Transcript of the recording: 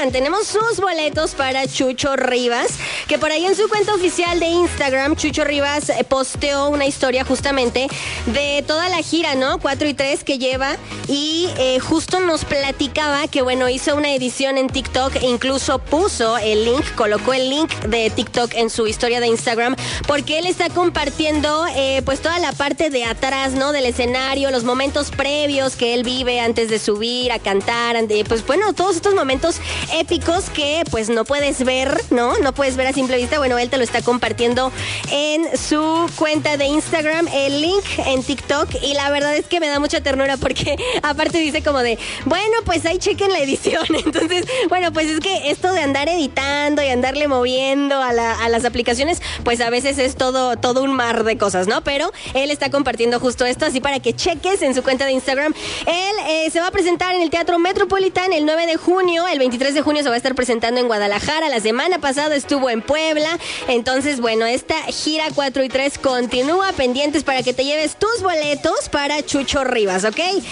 Oigan, tenemos sus boletos para Chucho Rivas, que por ahí en su cuenta oficial de Instagram, Chucho Rivas posteó una historia justamente de toda la gira, ¿no? 4 y 3 que lleva y justo nos platicaba que, bueno, hizo una edición en TikTok e incluso puso el link, colocó el link de TikTok en su historia de Instagram, porque él está compartiendo pues toda la parte de atrás, ¿no? Del escenario, los momentos previos que él vive antes de subir a cantar, pues bueno, todos estos momentos épicos que pues no puedes ver, ¿no? No puedes ver a simple vista. Bueno, él te lo está compartiendo en su cuenta de Instagram, el link en TikTok, y la verdad es que me da mucha ternura porque aparte dice como de, bueno, pues ahí chequen la edición. Entonces, bueno, pues es que esto de andar editando y andarle moviendo a las aplicaciones, pues a veces es todo un mar de cosas, ¿no? Pero él está compartiendo justo esto, así para que cheques en su cuenta de Instagram. Él se va a presentar en el Teatro Metropolitan el 9 de junio, el 23 de junio se va a estar presentando en Guadalajara, la semana pasada estuvo en Puebla. Entonces, bueno, esta gira 4 y 3 continúa, pendientes para que te lleves tus boletos para Chucho Rivas, ¿ok?